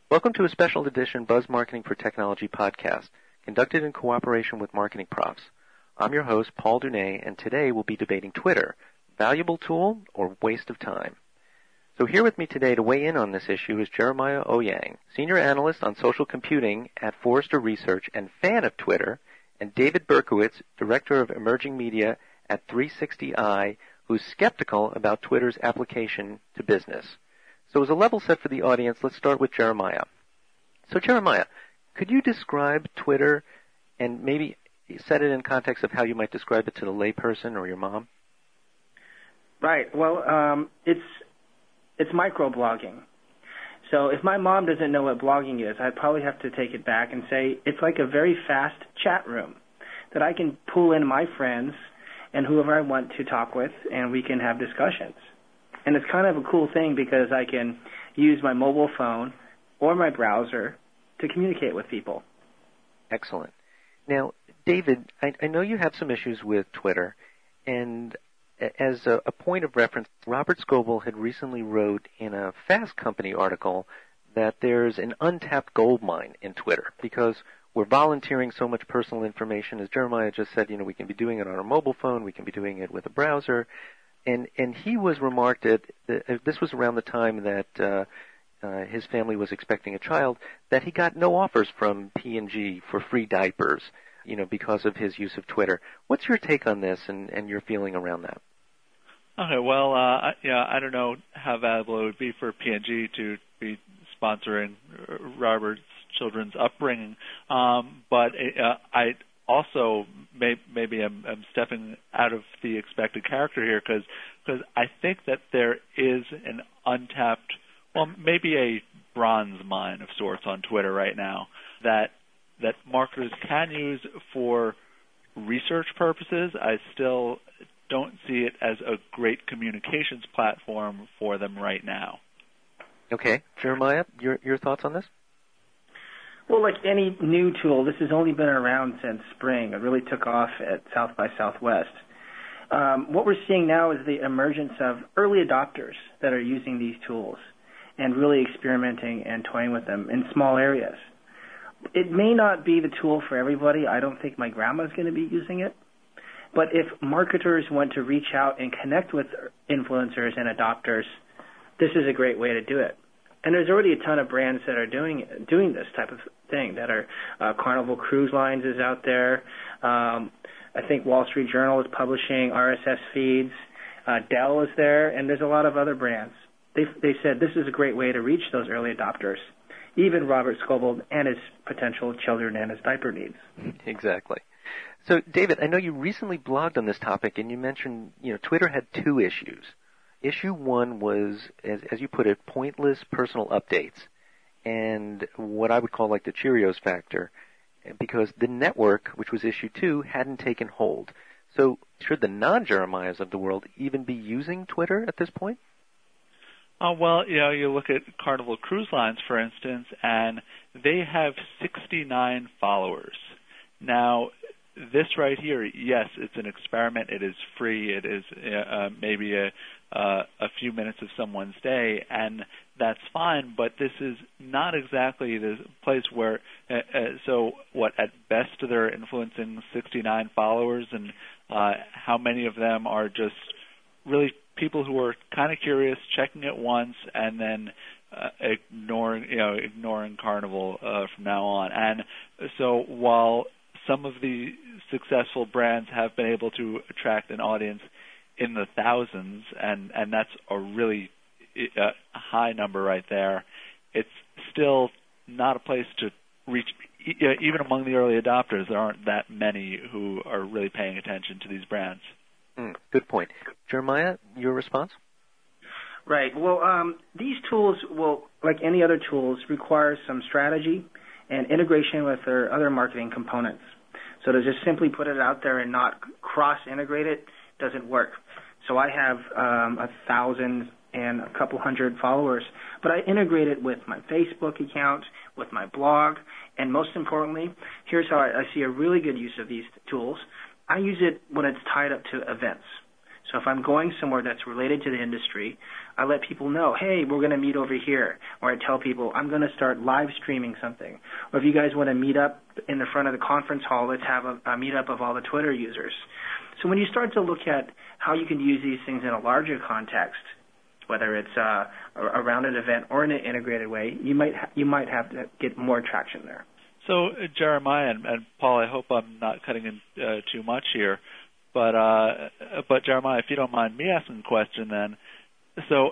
Welcome to a special edition Buzz Marketing for Technology podcast, conducted in cooperation with Marketing Profs. I'm your host, Paul Dunay, and today we'll be debating Twitter, valuable tool or waste of time. So here with me today to weigh in on this issue is Jeremiah Owyang, Senior Analyst on Social Computing at Forrester Research and fan of Twitter, and David Berkowitz, Director of Emerging Media at 360i, who's skeptical about Twitter's application to business. So as a level set for the audience, let's start with Jeremiah. So Jeremiah, could you describe Twitter and maybe set it in context of how you might describe it to the layperson or your mom? Right. Well, it's microblogging. So if my mom doesn't know what blogging is, I'd probably have to take it back and say it's like a very fast chat room that I can pull in my friends and whoever I want to talk with, and we can have discussions. And it's kind of a cool thing because I can use my mobile phone or my browser to communicate with people. Excellent. Now, David, I know you have some issues with Twitter, and as a point of reference, Robert Scoble had recently wrote in a Fast Company article that there's an untapped gold mine in Twitter because we're volunteering so much personal information. As Jeremiah just said, we can be doing it on our mobile phone, we can be doing it with a browser. And he was remarked that this was around the time that his family was expecting a child, that he got no offers from P&G for free diapers, because of his use of Twitter. What's your take on this and your feeling around that? Okay, well, I don't know how valuable it would be for P&G to be sponsoring Robert's children's upbringing, but I also maybe I'm stepping out of the expected character here because I think that there is an untapped, maybe a bronze mine of sorts on Twitter right now that marketers can use for research purposes. I still don't see it as a great communications platform for them right now. Okay. Jeremiah, your thoughts on this? Well, like any new tool, this has only been around since spring. It really took off at South by Southwest. What we're seeing now is the emergence of early adopters that are using these tools and really experimenting and toying with them in small areas. It may not be the tool for everybody. I don't think my grandma's going to be using it. But if marketers want to reach out and connect with influencers and adopters, this is a great way to do it. And there's already a ton of brands that are doing this type of thing. That are Carnival Cruise Lines is out there. I think Wall Street Journal is publishing RSS feeds. Dell is there, and there's a lot of other brands. They said this is a great way to reach those early adopters, even Robert Scoble and his potential children and his diaper needs. Exactly. So, David, I know you recently blogged on this topic, and you mentioned Twitter had two issues. Issue one was, as you put it, pointless personal updates and what I would call like the Cheerios factor, because the network, which was issue two, hadn't taken hold. So should the non-Jeremiahs of the world even be using Twitter at this point? Well, you look at Carnival Cruise Lines, for instance, and they have 69 followers. Now, this right here, yes, it's an experiment. It is free. It is maybe a few minutes of someone's day, and that's fine. But this is not exactly the place where. At best they're influencing 69 followers, and how many of them are just really people who are kind of curious, checking it once, and then ignoring Carnival from now on. And so while some of the successful brands have been able to attract an audience in the thousands, and that's a really high number right there, it's still not a place to reach. Even among the early adopters, there aren't that many who are really paying attention to these brands. Good point. Jeremiah, your response? Right. Well, these tools will, like any other tools, require some strategy and integration with their other marketing components. So to just simply put it out there and not cross-integrate it doesn't work. So I have 1,000 and a couple hundred followers, but I integrate it with my Facebook account, with my blog, and most importantly, here's how I see a really good use of these tools. I use it when it's tied up to events. So if I'm going somewhere that's related to the industry, I let people know, hey, we're going to meet over here. Or I tell people, I'm going to start live streaming something. Or if you guys want to meet up in the front of the conference hall, let's have a meetup of all the Twitter users. So when you start to look at how you can use these things in a larger context, whether it's around an event or in an integrated way, you might have to get more traction there. So Jeremiah and Paul, I hope I'm not cutting in too much here, but Jeremiah, if you don't mind me asking a question, then, so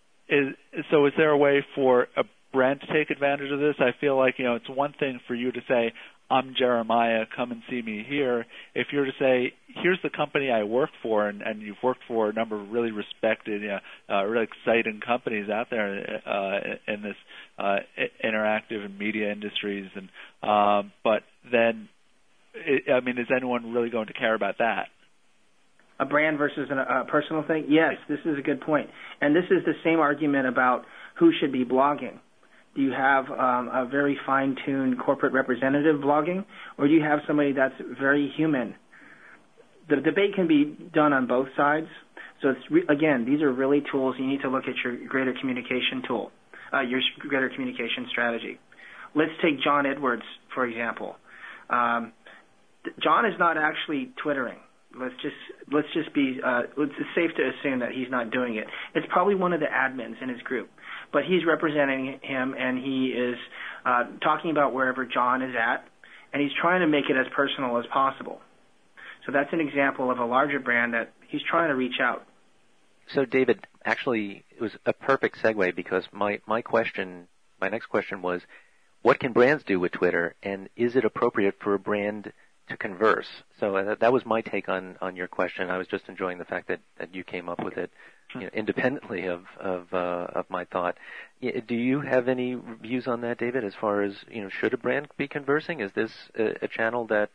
is there a way for a brand to take advantage of this? I feel like it's one thing for you to say, I'm Jeremiah, come and see me here. If you're to say, here's the company I work for, and you've worked for a number of really respected, really exciting companies out there in this interactive and media industries, and but then, is anyone really going to care about that? A brand versus a personal thing? Yes, this is a good point. And this is the same argument about who should be blogging. Do you have a very fine-tuned corporate representative blogging, or do you have somebody that's very human? The debate can be done on both sides. So again, these are really tools. You need to look at your greater communication tool, your greater communication strategy. Let's take John Edwards, for example. John is not actually Twittering. It's safe to assume that he's not doing it. It's probably one of the admins in his group. But he's representing him, and he is talking about wherever John is at, and he's trying to make it as personal as possible. So that's an example of a larger brand that he's trying to reach out. So, David, actually, it was a perfect segue because my next question was, what can brands do with Twitter, and is it appropriate for a brand to converse? So that was my take on your question. I was just enjoying the fact that you came up with it independently of my thought. Do you have any views on that, David, as far as, should a brand be conversing? Is this a channel that,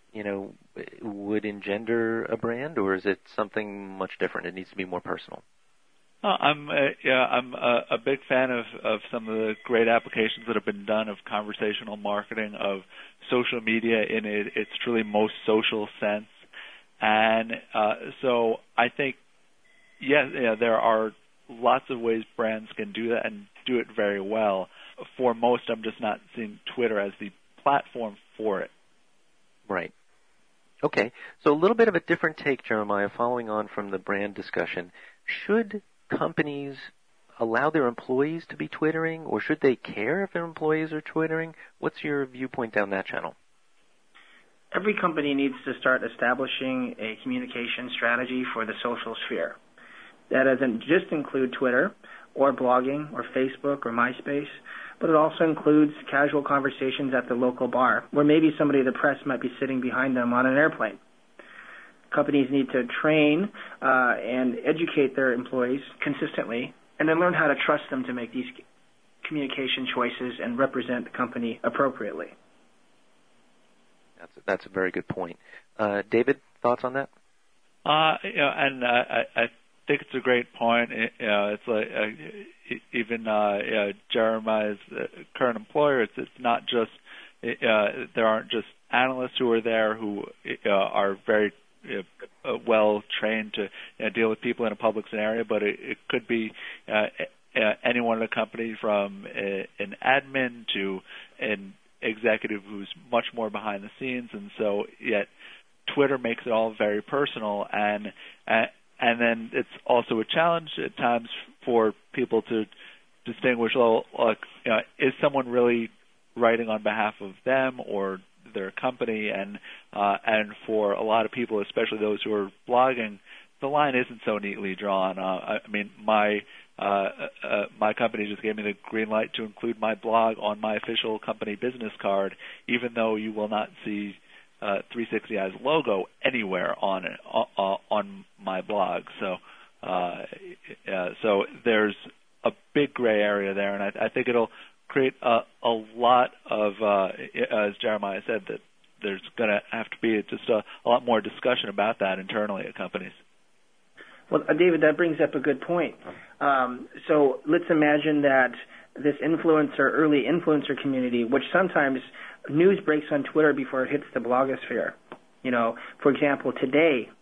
would engender a brand, or is it something much different? It needs to be more personal. I'm a big fan of some of the great applications that have been done of conversational marketing, of social media in its truly most social sense. And so I think, there are lots of ways brands can do that and do it very well. For most, I'm just not seeing Twitter as the platform for it. Right. Okay. So a little bit of a different take, Jeremiah, following on from the brand discussion. Should companies allow their employees to be Twittering, or should they care if their employees are Twittering? What's your viewpoint down that channel? Every company needs to start establishing a communication strategy for the social sphere. That doesn't just include Twitter or blogging or Facebook or MySpace, but it also includes casual conversations at the local bar, where maybe somebody of the press might be sitting behind them on an airplane. Companies need to train and educate their employees consistently, and then learn how to trust them to make these communication choices and represent the company appropriately. That's a very good point. David, thoughts on that? And I think it's a great point. It's like even Jeremiah's current employer. It's not just there aren't just analysts who are there who are very well trained to deal with people in a public scenario, but it could be anyone in a company, from an admin to an executive who's much more behind the scenes, and so yet Twitter makes it all very personal, and then it's also a challenge at times for people to distinguish, is someone really writing on behalf of them or their company? And for a lot of people, especially those who are blogging, the line isn't so neatly drawn. My company just gave me the green light to include my blog on my official company business card, even though you will not see 360i's logo anywhere on it, on my blog. So there's a big gray area there, and I think it'll create a lot of, as Jeremiah said, that there's going to have to be just a lot more discussion about that internally at companies. Well, David, that brings up a good point. So let's imagine that this early influencer community, which sometimes news breaks on Twitter before it hits the blogosphere. For example, today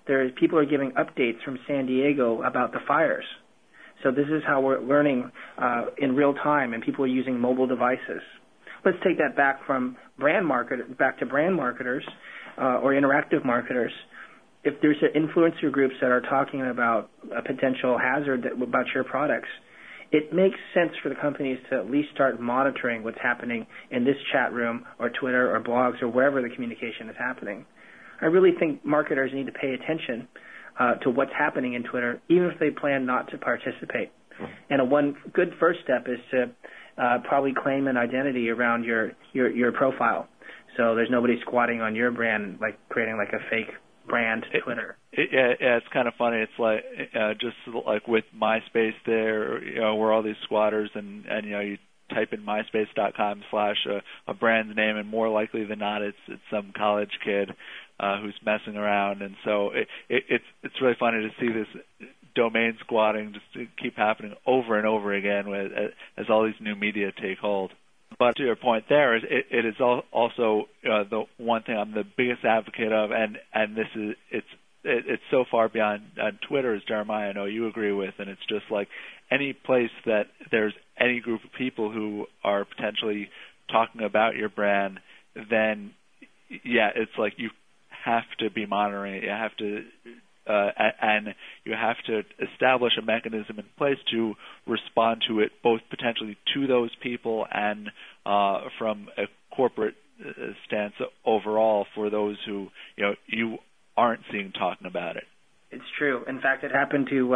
people are giving updates from San Diego about the fires. So this is how we're learning in real time, and people are using mobile devices. Let's take that back to brand marketers or interactive marketers. If there's influencer groups that are talking about a potential hazard about your products, it makes sense for the companies to at least start monitoring what's happening in this chat room or Twitter or blogs or wherever the communication is happening. I really think marketers need to pay attention to what's happening in Twitter, even if they plan not to participate. And one good first step is to probably claim an identity around your profile, so there's nobody squatting on your brand, like creating like a fake brand Twitter. It's kind of funny. It's like just like with MySpace, there, where all these squatters, and you type in myspace.com/ a brand's name, and more likely than not, it's some college kid who's messing around. And so it's really funny to see this domain squatting just keep happening over and over again as all these new media take hold. But to your point there, it is also the one thing I'm the biggest advocate of, and this is it's so far beyond Twitter, as Jeremiah, I know you agree with, and it's just like any place that there's any group of people who are potentially talking about your brand, then it's like you have to be monitoring it. You have to and you have to establish a mechanism in place to respond to it, both potentially to those people and from a corporate stance overall for those who you aren't seeing talking about it. It's true. In fact, it happened to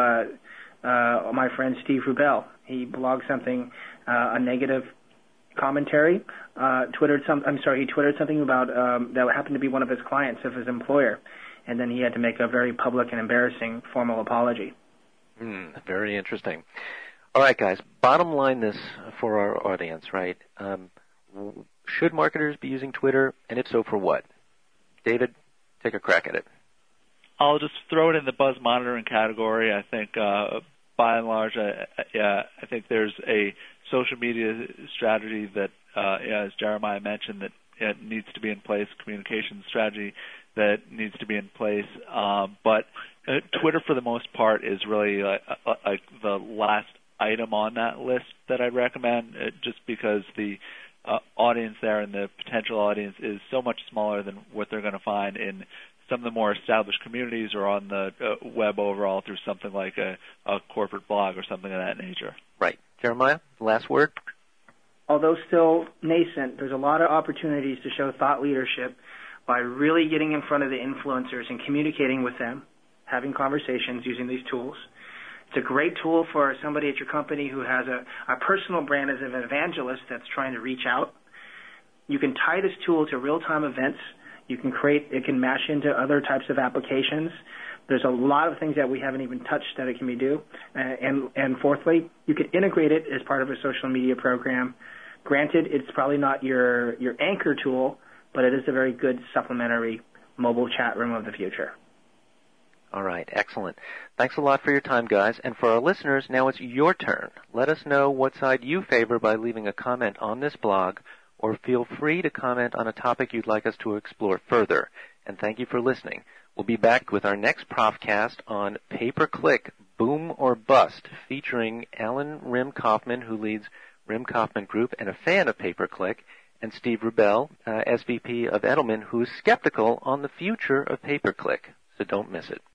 my friend Steve Rubel. He blogged something, a negative commentary. He twittered something about that happened to be one of his clients of his employer. And then he had to make a very public and embarrassing formal apology. Very interesting. All right, guys, bottom line this for our audience, right? Should marketers be using Twitter, and if so, for what? David, take a crack at it. I'll just throw it in the buzz monitoring category. I think, by and large, I think there's a social media strategy that, as Jeremiah mentioned, that it needs to be in place, communication strategy that needs to be in place. But Twitter, for the most part, is really like the last item on that list that I'd recommend, just because the audience there and the potential audience is so much smaller than what they're going to find in some of the more established communities or on the web overall through something like a corporate blog or something of that nature. Right. Jeremiah, last word? Although still nascent, there's a lot of opportunities to show thought leadership by really getting in front of the influencers and communicating with them, having conversations using these tools. It's a great tool for somebody at your company who has a personal brand as an evangelist that's trying to reach out. You can tie this tool to real-time events. It can mash into other types of applications. There's a lot of things that we haven't even touched that it can do. And fourthly, you can integrate it as part of a social media program. Granted, it's probably not your anchor tool, but it is a very good supplementary mobile chat room of the future. All right, excellent. Thanks a lot for your time, guys. And for our listeners, now it's your turn. Let us know what side you favor by leaving a comment on this blog, or feel free to comment on a topic you'd like us to explore further. And thank you for listening. We'll be back with our next Profcast on pay-per-click, boom or bust, featuring Alan Rim Kaufman, who leads Rim Kaufman Group and a fan of pay-per-click, and Steve Rubel, SVP of Edelman, who's skeptical on the future of pay-per-click. So don't miss it.